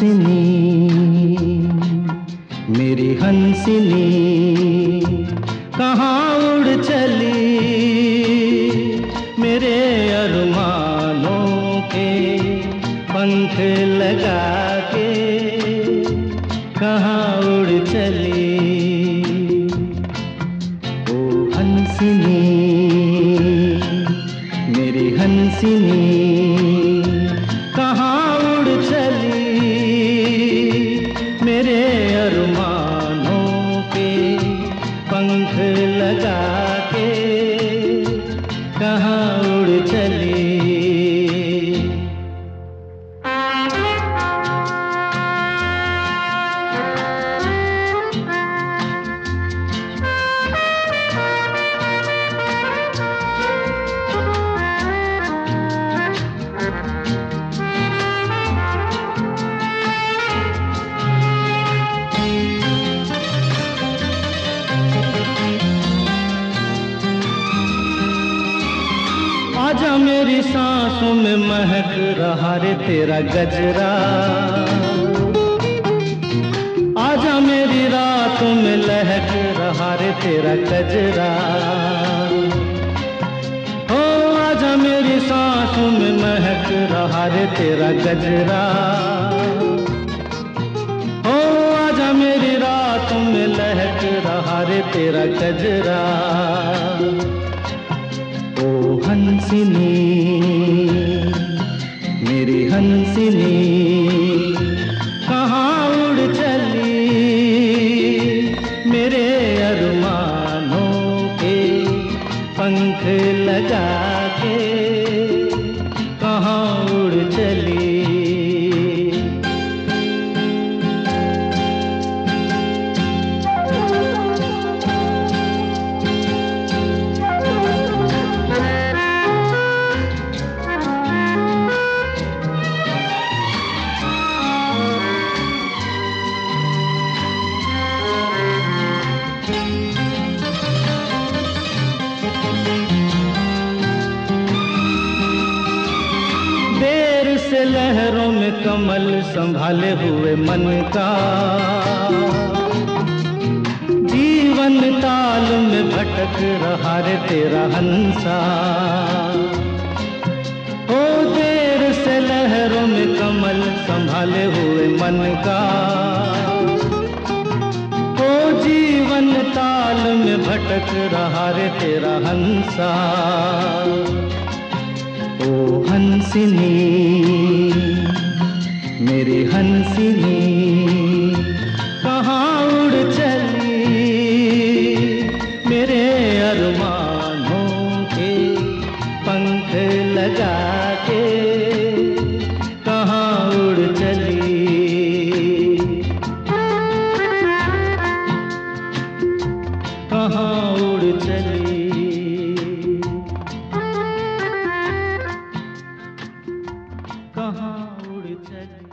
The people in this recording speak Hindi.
हंसनी, मेरी हंसनी कहाँ उड़ चली, मेरे अरमानों के पंख लगा के कहाँ उड़ चली। ओ हंसनी, मेरी हंसनी कहाँ उड़ चली, मेरे अरमानों के पंख लगा के कहाँ उड़ चली। आजा मेरी सांसों में महक रहा रे तेरा गजरा, आजा मेरी रातों में लहक रहा रे तेरा गजरा। हो आजा मेरी सांसों में महक रहा रे तेरा गजरा। हो आजा मेरी रातों में लहक रहा रे तेरा गजरा। ओ हंसनी, मेरी हंसनी कहाँ उड़ चली, मेरे अरमानों के पंख लगा के कहाँ उड़ चली। से लहरों में कमल संभाले हुए मन का, जीवन ताल में भटक रहा रे तेरा हंसा। ओ देर से लहरों में कमल संभाले हुए मन का, ओ जीवन ताल में भटक रहा रे तेरा हंसा। ओ हंसनी, मेरी हंसनी कहाँ उड़ चली, मेरे अरमानों के पंख लगा के कहाँ उड़ चली। कहाँ उड़ चली, कहाँ उड़ चली।